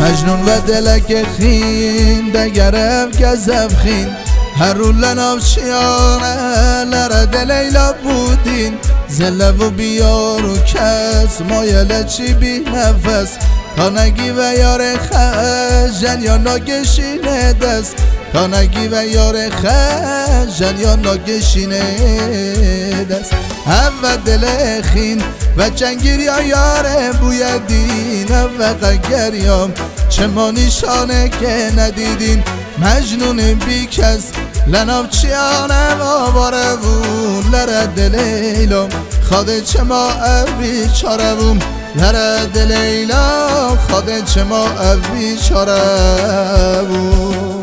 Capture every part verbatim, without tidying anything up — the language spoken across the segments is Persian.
مجنون و دلک خین دگرم گذب خین هر رو لناف شیانه لرد لیلا بودین زله و بیار و کس مایل چی بی نفس تا نگی و یار خجن یا ناگشینه دست تا نگی و یار خجن یا ناگشینه دست و دل خین و چنگیر یا یار بویدین و قگریام چه ما نشانه که ندیدین مجنون بی کس لناف چیانه و بارون لرد لیلا خاده چه ما اوی چاره بوم لرد لیلا خاده چه ما اوی چاره بوم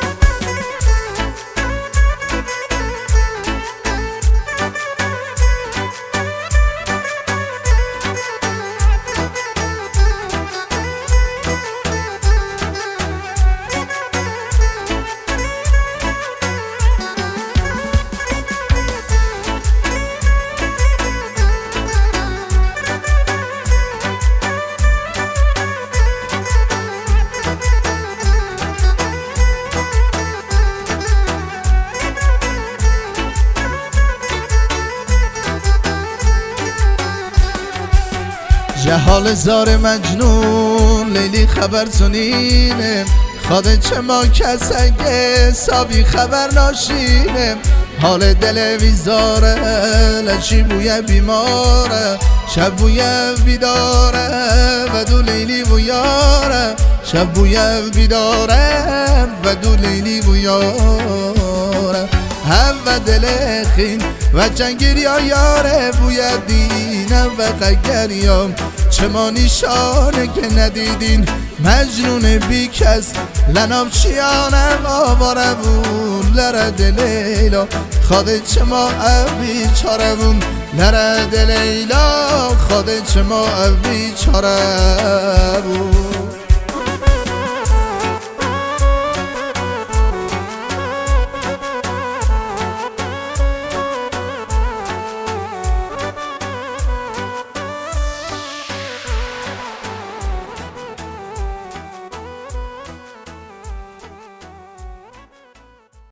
جهال زار مجنون لیلی خبر سنینه خاده چه ما کسگه سابی خبر ناشینه حال دل ویزاره لچی بوی بیماره شب بوی بیداره و دو لیلی و یاره شب بوی بیداره و دو لیلی و یاره هم و دل خین و چنگیر یا یاره بوی دینم و قگریام چه ما نشانه که ندیدین مجنون بی کس لناف چیانم آواره بون لرد لیلا خاده چه ما اوی چاره بون لرد لیلا خاده چه ما اوی چاره بون